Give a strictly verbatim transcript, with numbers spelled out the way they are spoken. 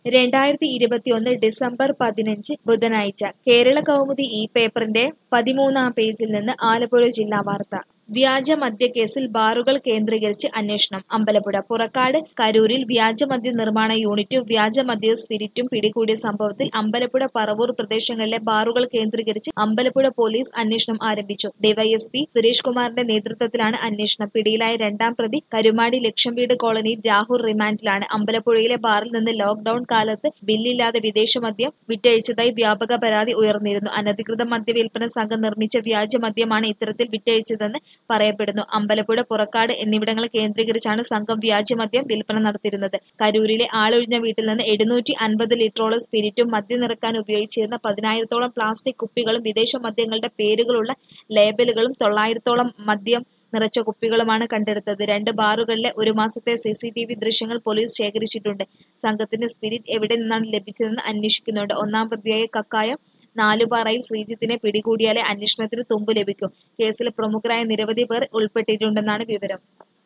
രണ്ടായിരത്തി ഇരുപത്തിയൊന്ന് ഡിസംബർ പതിനഞ്ച് ബുധനാഴ്ച കേരള കൗമുദി ഈ പേപ്പറിന്റെ പതിമൂന്നാം പേജിൽ നിന്ന് ആലപ്പുഴ ജില്ലാ വാർത്ത. വ്യാജ മദ്യക്കേസിൽ ബാറുകൾ കേന്ദ്രീകരിച്ച് അന്വേഷണം. അമ്പലപ്പുഴ പുറക്കാട് കരൂരിൽ വ്യാജമദ്യ നിർമ്മാണ യൂണിറ്റും വ്യാജമദ്യവും സ്പിരിറ്റും പിടികൂടിയ സംഭവത്തിൽ അമ്പലപ്പുഴ പറവൂർ പ്രദേശങ്ങളിലെ ബാറുകൾ കേന്ദ്രീകരിച്ച് അമ്പലപ്പുഴ പോലീസ് അന്വേഷണം ആരംഭിച്ചു. ഡിവൈഎസ്പി സുരേഷ് കുമാറിന്റെ നേതൃത്വത്തിലാണ് അന്വേഷണം. പിടിയിലായ രണ്ടാം പ്രതി കരുമാടി ലക്ഷംവീട് കോളനിയിൽ രാഹുൽ റിമാൻഡിലാണ്. അമ്പലപ്പുഴയിലെ ബാറിൽ നിന്ന് ലോക്ഡൌൺ കാലത്ത് ബില്ലില്ലാതെ വിദേശമദ്യം വിറ്റഴിച്ചതായി വ്യാപക പരാതി ഉയർന്നിരുന്നു. അനധികൃത മദ്യവിൽപ്പന സംഘം നിർമ്മിച്ച വ്യാജമദ്യമാണ് ഇത്തരത്തിൽ വിറ്റഴിച്ചതെന്ന് പറയപ്പെടുന്നു. അമ്പലപ്പുഴ പുറക്കാട് എന്നിവിടങ്ങൾ കേന്ദ്രീകരിച്ചാണ് സംഘം വ്യാജമദ്യം വിൽപ്പന നടത്തിയിരുന്നത്. കരൂരിലെ ആളൊഴിഞ്ഞ വീട്ടിൽ നിന്ന് എഴുന്നൂറ്റി അൻപത് ലിറ്ററോളം സ്പിരിറ്റും മദ്യം നിറക്കാൻ ഉപയോഗിച്ചിരുന്ന പതിനായിരത്തോളം പ്ലാസ്റ്റിക് കുപ്പികളും വിദേശ മദ്യങ്ങളുടെ പേരുകളുള്ള ലേബലുകളും തൊള്ളായിരത്തോളം മദ്യം നിറച്ച കുപ്പികളുമാണ് കണ്ടെടുത്തത്. രണ്ട് ബാറുകളിലെ ഒരു മാസത്തെ സി സി ടി വി ദൃശ്യങ്ങൾ പോലീസ് ശേഖരിച്ചിട്ടുണ്ട്. സംഘത്തിന് സ്പിരിറ്റ് എവിടെ നിന്നാണ് ലഭിച്ചതെന്ന് അന്വേഷിക്കുന്നുണ്ട്. ഒന്നാം പ്രതിയായ കക്കായം നാലുപാറയിൽ ശ്രീജിത്തിനെ പിടികൂടിയാലേ അന്വേഷണത്തിന് തുമ്പ് ലഭിക്കൂ. കേസിൽ പ്രമുഖരായ നിരവധി പേർ ഉൾപ്പെട്ടിട്ടുണ്ടെന്നാണ് വിവരം.